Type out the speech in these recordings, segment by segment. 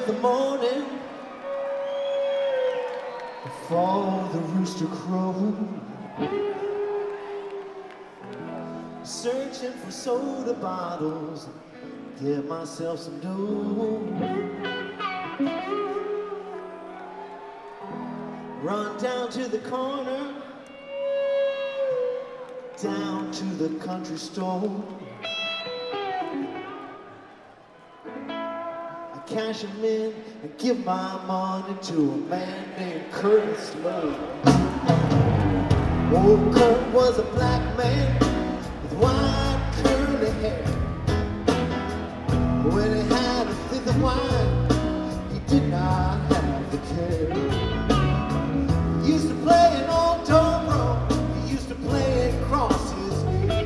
of the morning, before the rooster crowed, searching for soda bottles, get myself some dough. Run down to the corner, down to the country store. I cash him in and give my money to a man named Curtis Lowe. Old Kurt was a black man with white curly hair. When he had a fifth of wine, he did not have the care. He used to play an old dobro, he used to play it across his knee.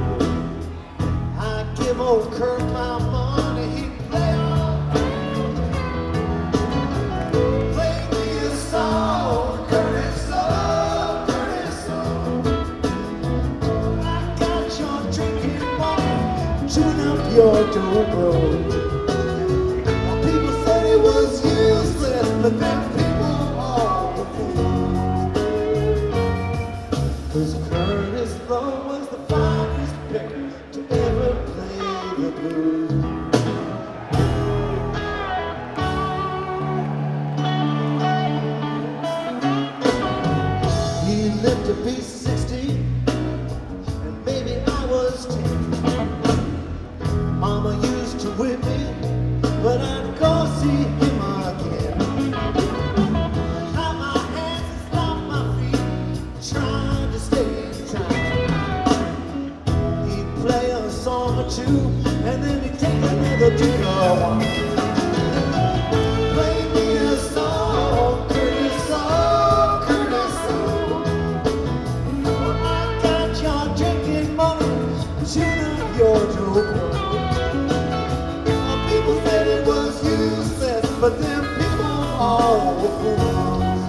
I'd give old Kurt my money, he'd play on. Play me a song, Curtis, oh, Curtis, oh. I got your drinking money, tune up your dobro. People said it was useless, but then people all were fools. 'Cause Curtis Lowe was the finest picker to ever play the blues. He lived to be 60, and maybe I was 10. Mama used to whip me, but I'd go see him again. Clap my hands and stomp my feet, trying to stay in time. He'd play a song or two, and then he'd take another drink or one. Play me a song, Curtis, oh, Curtis, oh. I got your drinking money, tune up your dobro. People said it was useless, but then people all were fools.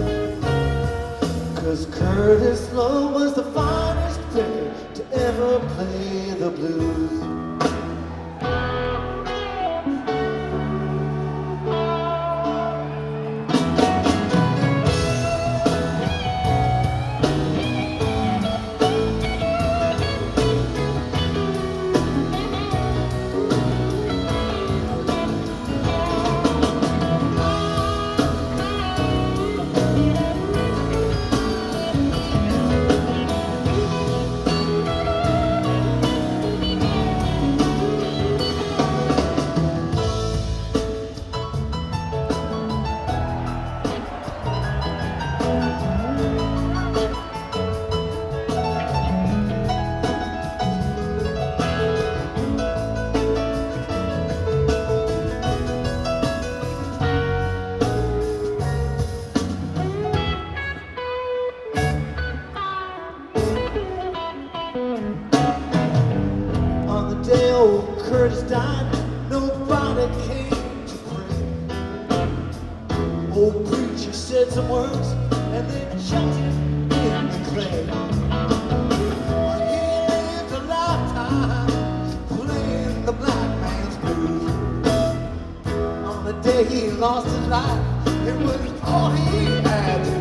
'Cause Curtis Lowe was the finest player to ever play the blues. Day old Curtis died, nobody came to pray. Old preacher said some words and then chucked him in the clay. He lived a lifetime playing the black man's blues. On the day he lost his life, it was all he had to do.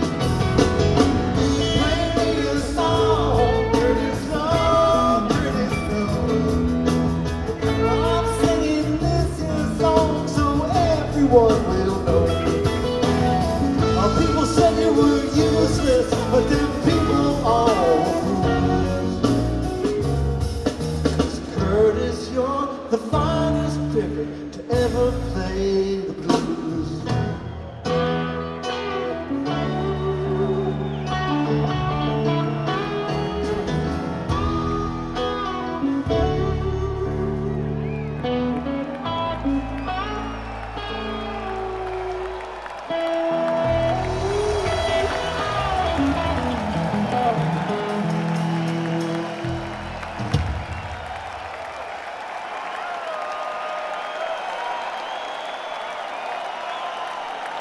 Everyone will know. People said you were useless, but then people all fools. 'Cause Curtis, you're the finest picker to ever play the blues.